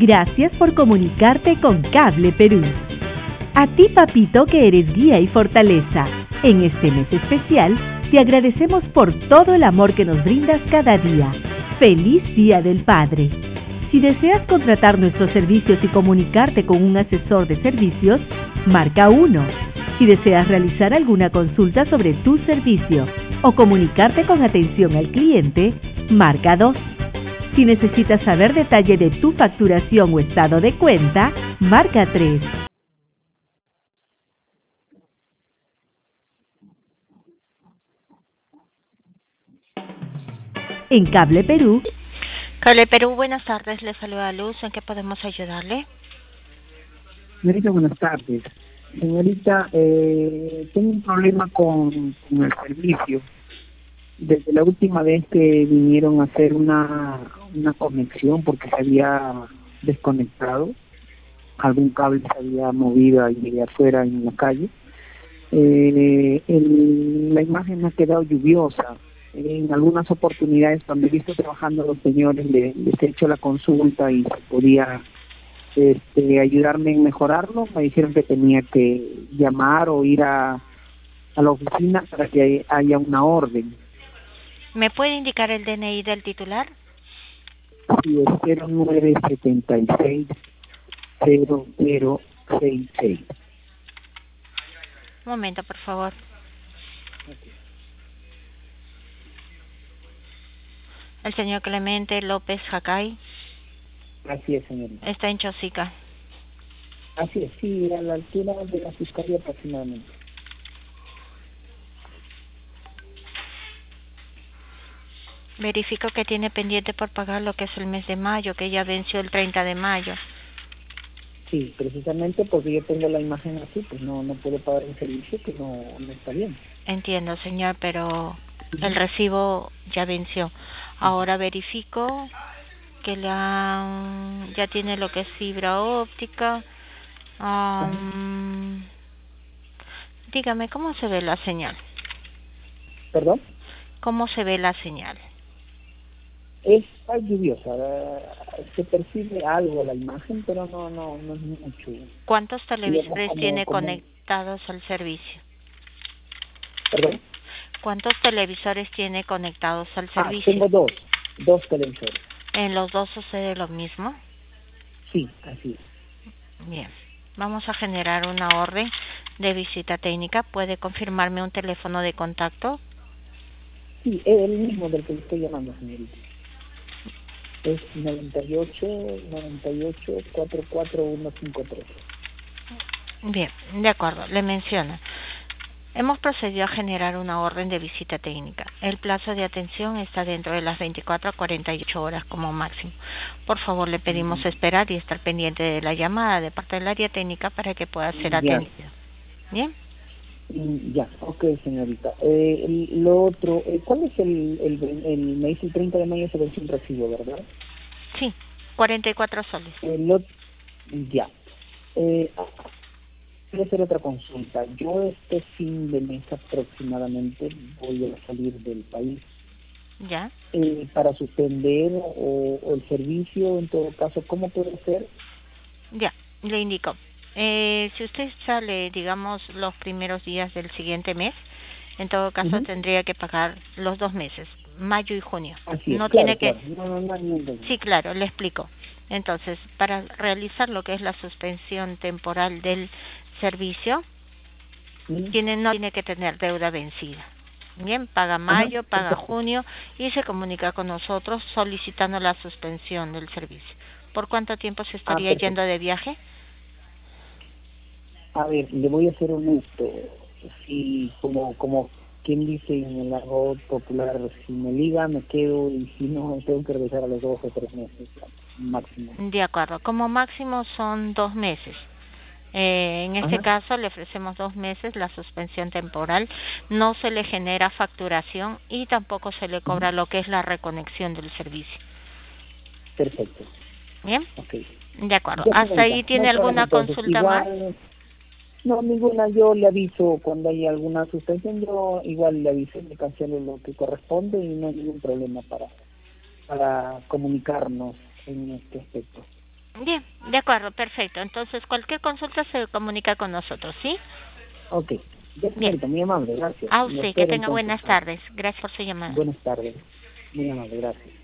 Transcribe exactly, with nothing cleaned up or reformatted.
Gracias por comunicarte con Cable Perú. A ti, papito, que eres guía y fortaleza. En este mes especial, te agradecemos por todo el amor que nos brindas cada día. ¡Feliz Día del Padre! Si deseas contratar nuestros servicios y comunicarte con un asesor de servicios, marca uno. Si deseas realizar alguna consulta sobre tu servicio o comunicarte con atención al cliente, marca dos. Si necesitas saber detalle de tu facturación o estado de cuenta, marca tres. En Cable Perú. Cable Perú, buenas tardes. Le saluda Luz. ¿En qué podemos ayudarle? Señorita, buenas tardes. Señorita, eh, tengo un problema con, con el servicio. Desde la última vez que vinieron a hacer una, una conexión porque se había desconectado, algún cable se había movido ahí afuera en la calle, eh, el, la imagen ha quedado lluviosa. En algunas oportunidades, cuando he visto trabajando a los señores, les, les he hecho la consulta y se podía este, ayudarme en mejorarlo. Me dijeron que tenía que llamar o ir a, a la oficina para que haya una orden. ¿Me puede indicar el D N I del titular? Sí, es cero nueve siete seis cero cero seis seis. Un momento, por favor. Okay. El señor Clemente López Jacay. Así es, señorita. Está en Chosica. Así es, sí, a la altura de la fiscalía aproximadamente. Verifico que tiene pendiente por pagar lo que es el mes de mayo, que ya venció el treinta de mayo. Sí, precisamente porque yo tengo la imagen así, pues no no puedo pagar un servicio que no, no está bien. Entiendo, señor, pero el recibo ya venció. Ahora verifico que la ya tiene lo que es fibra óptica. Um, dígame, ¿cómo se ve la señal? ¿Perdón? ¿Cómo se ve la señal? Está lluviosa, se percibe algo la imagen, pero no no no es mucho. ¿Cuántos televisores como, tiene como... conectados al servicio? ¿Perdón? ¿Cuántos televisores tiene conectados al Ah, servicio? tengo dos, dos televisores. ¿En los dos sucede lo mismo? Sí, así es. Bien, vamos a generar una orden de visita técnica. ¿Puede confirmarme un teléfono de contacto? Sí, es el mismo del que le estoy llamando, señorita. Es noventa y ocho, noventa y ocho, cuarenta y cuatro, ciento cincuenta y tres. Bien, de acuerdo, le menciono. Hemos procedido a generar una orden de visita técnica. El plazo de atención está dentro de las veinticuatro a cuarenta y ocho horas como máximo. Por favor, le pedimos mm. esperar y estar pendiente de la llamada de parte del área técnica para que pueda ser ya. atendido. ¿Bien? Ya, ok, señorita. Eh, el, lo otro, eh, ¿cuál es el, el, el, el, me dice el treinta de mayo se vence un recibo, ¿verdad? Sí, cuarenta y cuatro soles. El otro, ya. Eh, quiero hacer otra consulta. Yo este fin de mes aproximadamente voy a salir del país. ¿Ya? Eh, para suspender o, o el servicio, en todo caso, ¿cómo puede ser? Ya, le indico. Eh, si usted sale, digamos, los primeros días del siguiente mes, en todo caso uh-huh. tendría que pagar los dos meses, mayo y junio. Así es, no claro, tiene que. Claro. No, no, no, no, no. Sí, claro, le explico. Entonces, para realizar lo que es la suspensión temporal del servicio, uh-huh. tiene no tiene que tener deuda vencida. Bien, paga mayo, uh-huh. paga junio y se comunica con nosotros solicitando la suspensión del servicio. ¿Por cuánto tiempo se estaría ah, yendo de viaje? A ver, le voy a ser honesto. Si, como como quien dice en el argot popular, si me liga, me quedo, y si no, tengo que regresar a los dos o tres meses máximo. De acuerdo, como máximo son dos meses. Eh, en este Ajá. caso le ofrecemos dos meses la suspensión temporal, no se le genera facturación y tampoco se le cobra uh-huh. lo que es la reconexión del servicio. Perfecto. Bien, okay. De acuerdo. Ya, ¿Hasta ahí tiene no, alguna entonces, consulta igual, más? No, ninguna. Yo le aviso cuando hay alguna suspensión. Yo igual le aviso, le cancelo lo que corresponde y no hay ningún problema para para comunicarnos en este aspecto. Bien, de acuerdo, perfecto. Entonces, cualquier consulta se comunica con nosotros, ¿sí? Ok. Ya, señorita, muy amable, gracias. A Lo usted, que espero, tenga entonces. buenas tardes. Gracias por su llamada. Buenas tardes. Muy amable, gracias.